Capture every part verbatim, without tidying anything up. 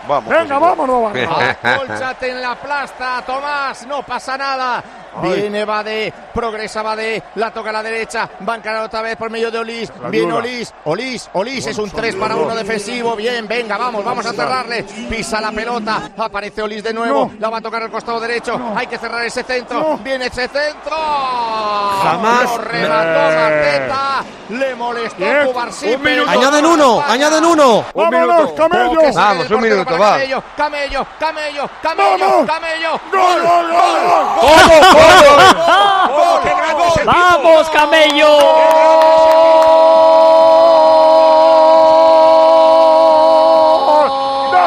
Vamos, venga, vámonos. Acólchate en la plasta, Tomás, no pasa nada. Viene Badé, progresa Badé, la toca a la derecha, va a encarar otra vez por medio de Olís. Viene Olís, Olís, Olís, es un tres para uno defensivo. Bien, venga, vamos, vamos a cerrarle. Pisa la pelota, aparece Olís de nuevo, no. La va a tocar al costado derecho. No. Hay que cerrar ese centro, no. Viene ese centro. Jamás. Lo remató Mateta, le molestó Cubarsí. Añaden uno, añaden uno. Vámonos, Camello. Vamos, un minuto, va. Camello, Camello, Camello, Camello, Camello. Gol, gol, gol, gol. ¡Vamos, Camello! ¡De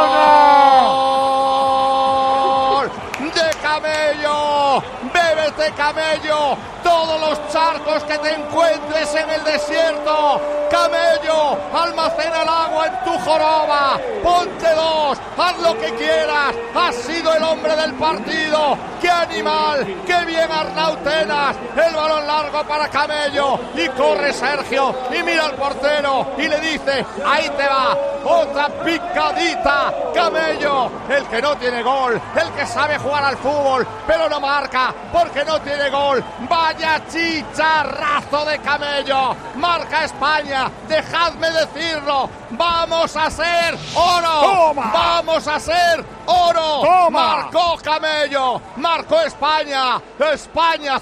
España! ¡De Camello! ¡Bébete, Camello! Todos los charcos que te encuentres en el desierto. Camello, almacena el agua en tu joroba. Ponte dos, haz lo que quieras. Has sido el hombre del partido. ¡Qué animal! ¡Qué bien Arnautenas! El balón largo para Camello. Y corre Sergio. Y mira al portero. Y le dice, ahí te va. Otra picadita. Camello, el que no tiene gol. El que sabe jugar al fútbol. Pero no marca porque no tiene gol. Vaya chicharrazo de Camello. Marca España. Dejadme decirlo. Vamos a ser oro. Toma. Vamos a ser oro. Toma. Marcó Camello. Marcó España. España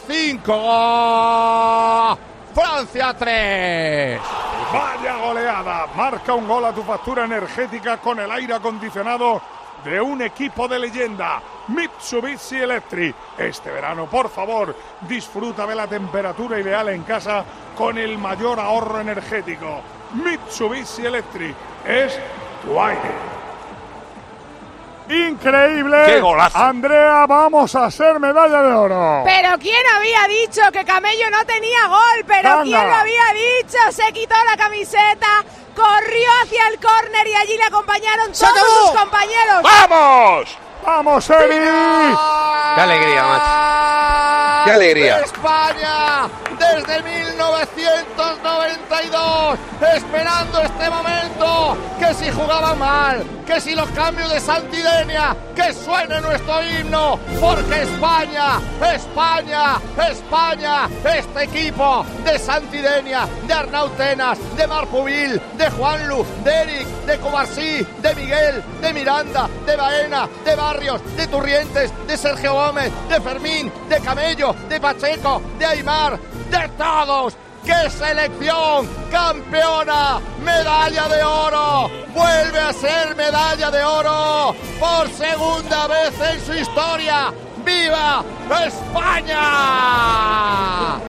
cinco. Francia tres. Vaya goleada. Marca un gol a tu factura energética con el aire acondicionado de un equipo de leyenda, Mitsubishi Electric. Este verano, por favor, disfruta de la temperatura ideal en casa con el mayor ahorro energético. Mitsubishi Electric es tu aire. Increíble. ¡Qué golazo! Andrea, vamos a hacer medalla de oro. Pero ¿quién había dicho que Camello no tenía gol? Pero Venga. ¿quién lo había dicho? Se quitó la camiseta, corrió hacia el córner y allí le acompañaron todos sus compañeros. ¡Vamos! ¡Vamos, Eri! ¡Qué alegría, macho! ¡Qué alegría! España, desde mil novecientos noventa y dos, esperando este momento, que si jugaban mal, que si los cambios de Santidenia, que suene nuestro himno, porque España, España, España, este equipo de Santidenia, de Arnautenas, de Marpubil, de Juanlu, de Eric, de Cubarsí, de Miguel, de Miranda, de Baena, de Barrios, de Turrientes, de Sergio Gómez, de Fermín, de Camello, de Pacheco, de Aimar, de todos. ¡Qué selección! ¡Campeona! ¡Medalla de oro! ¡Vuelve a ser medalla de oro! ¡Por segunda vez en su historia! ¡Viva España!